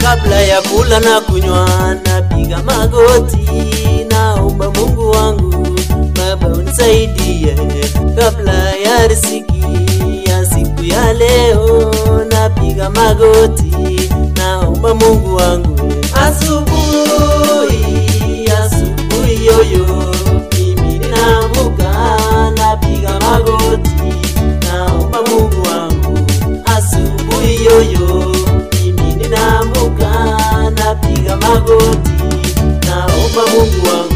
Kabla ya kula na kunywa napiga magoti, naomba Mungu wangu Baba unisaidie. Kabla ya riziki ya siku ya leo napiga magoti, naomba Mungu wangu. Asubuhi yoyo mimi ninaamka napiga magoti, naomba Mungu wangu. Asubuhi yoyo mimi ninaamka napiga magoti, naomba Mungu wangu.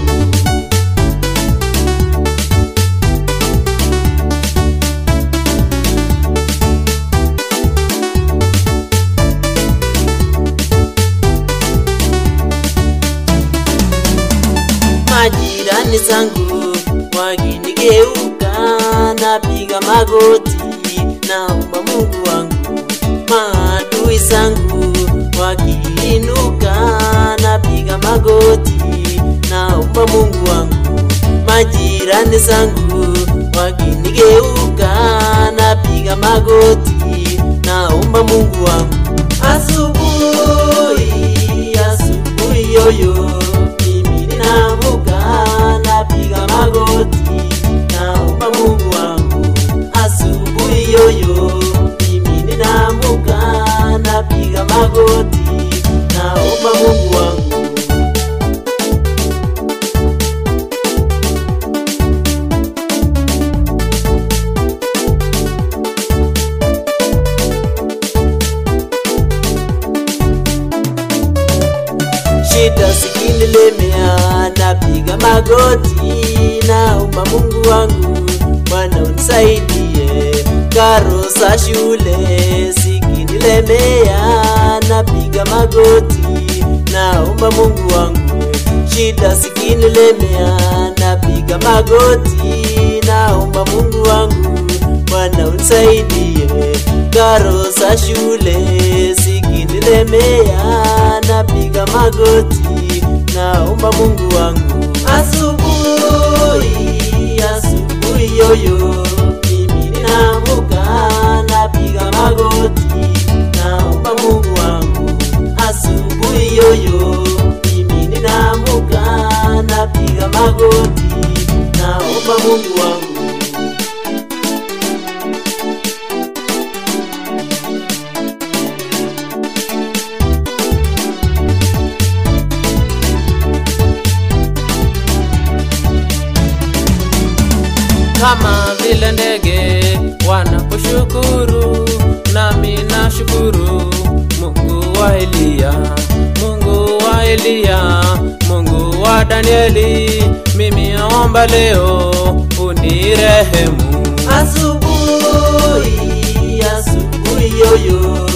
Majirani zangu wakinigeuka napiga magoti, naomba Mungu wangu. Maadui zangu wakiinuka napiga magoti, naomba Mungu wangu. Majirani zangu wakinigeuka napiga magoti, naomba Mungu wangu. Asubuhi yoyo mimi ninaamka napiga magoti, naomba Mungu wangu. Asubuhi yoyo mimi ninaamka napiga magoti, naomba Mungu wangu. Shida zikinilemea napiga magoti, naomba Mungu wangu Bwana unisaidie. Karo za shule zikinilemea napiga magoti, naomba Mungu wangu. Shida zikinilemea napiga magoti, naomba Mungu wangu Bwana unisaidie. Karo za shule zikinilemea napiga magoti, naomba Mungu wangu. Asubuhi yoyo mimi ninaamka napiga magoti, naomba Mungu wangu. Asubuhi yoyo mimi ninaamka napiga magoti, naomba Mungu wangu. Kama vile ndege wanaposhukuru, nami nashukuru. Mungu wa Eliya, Mungu wa Eliya, Mungu wa Danieli, mimi naomba leo unirehemu. Asubuhi yoyo